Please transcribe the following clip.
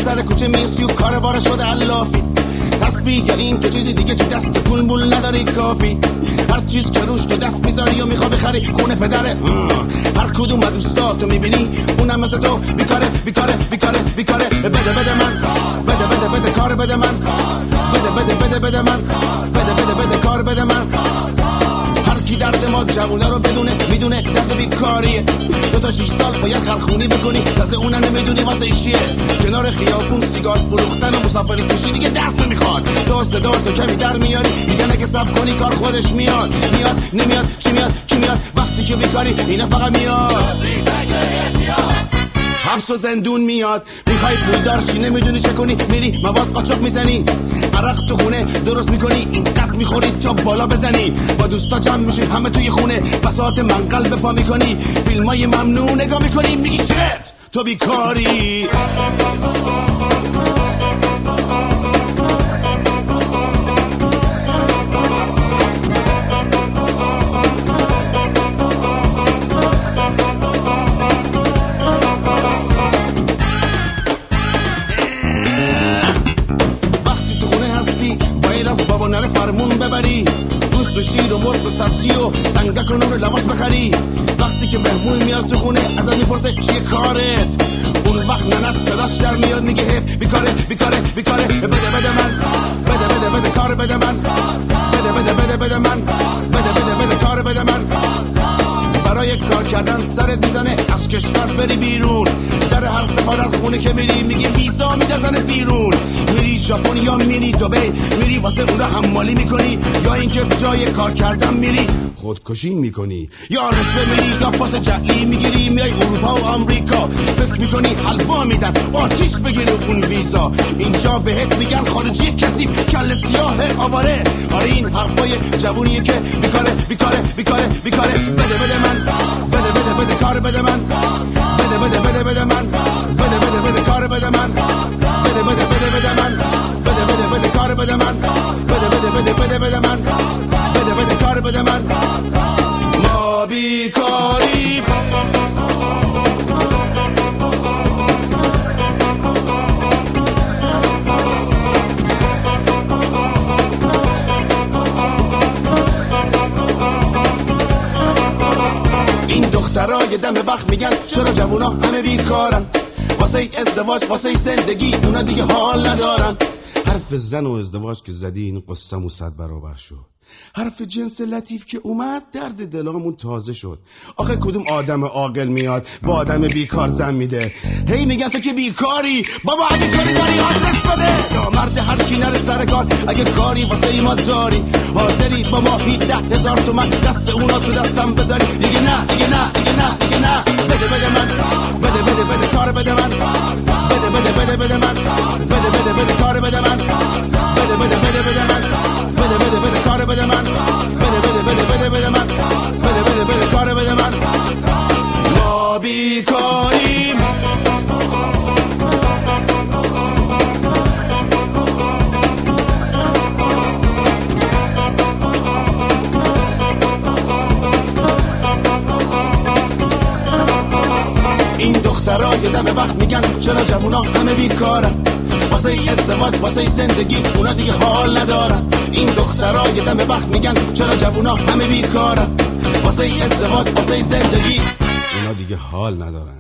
سر کوچه میستی و کار بار شده علافی تسبیح یا این که چیزی دیگه تو دست پول مول نداری کافی هر چیز که روش تو دست میذاری و میخوا بخری خونه پدره هر کدوم از دوستاتو میبینی اونم مثل تو بیکاره بیکاره بیکاره بیکاره بده بده من بده بده بده کار بده من بده بده بده بده من بده بده بده کار بده من هر کی درد ما جوونه رو بدونه میدونه درد بیکاریه 2 تا 6 سال باید خرخونی بکنی تازه اونم نمیدونی واسه ایشیه کنار خیابون سیگار فروختن و مسافری کشی دیگه دست نمیخواد تو صدا تو کمی در میاری میگن اگه صبر کنی کار خودش میاد میاد نمیاد چی میاد کی میاد وقتی که بیکاری اینا فقط میاد حبس و زندون میاد میخوای پولدار شی نمیدونی چه کنی میری مواد قاچاق میزنی عرق تو خونه درست میکنی اینقدر میخوری تا بالا بزنی با دوستا جمع میشی همه توی خونه بساط منقل به پا میکنی فیلمای ممنوع نگاه میکنی میگی شت تو بیکاری نره فرمون ببری گوشت و شیر و مرغ و سبزی و سنگک و نور لباس بخری وقتی که مهمون میاد تو خونه ازت میپرسه چیه کارت اون وقت ننت صداش در میاد میگه حیف بیکاره بیکاره بیکاره بده بده من بده بده بده کار بده من بده بده بده بده من بده بده بده کار بده من برای کار کردن سرت میزنه از کشور بری بیرون در هر سفارت خونه که میری میگی ویزا میدازنت بیرون میری ژاپن یا میری دبی میری واسه اون حمالی میکنی یا اینکه جای کار کردن میری خودکشی میکنی یا رشوه میری یا پاس جعلی میگیری میای اروپا و آمریکا فکر میکنی حلوا میدن آتیش بگیره اون ویزا اینجا بهت میگن خارجی کسی کل سیاه آواره آره این حرفای جوونیه که بیکاره بیکاره بیکاره بیکاره بده بده من بده بده بده کار بده من بده بده بده بده من بده بده بده کار بده من بده بده بده بده من بده بده بده کار بده من بده بده بده بده بده من بده بده کار بده من ما بیکاری این دخترای دم وقت میگن چرا جوونا همه بیکارن واسه ازدواج واسه زندگی اونا دیگه حال ندارن حرف زن و ازدواج که زدی این قصه‌مو 100 برابر شد حرف جنس لطیف که اومد درد دلامون تازه شد آخه کدوم آدم عاقل میاد با آدم بیکار زن میده هی میگن تو که بیکاری بابا اگه کاری داری آدرس بده یا مرد هر کی نره سر کار اگه کاری واسه ای ما داری حاضری با ما 10,000 تومن دست اونا تو دستم بذاری دیگه نه دیگه نه دیگه نه دیگه نه بده بده من بده بده بده کار بده من بده بده بده بده من بده بده بده کار بده من بده بده بده بده من بده بده بده کار بده من بده بده بده بده بده من بده بده بده کار بده من ما بیکاریم این دخترای دم وقت میگن چرا جوونا همه بیکارن واسه ازدواج واسه زندگی اونا دیگه حال ندارن این دخترای دم وقت میگن چرا جوونا همه بیکارن واسه ازدواج واسه زندگی اونا دیگه حال ندارن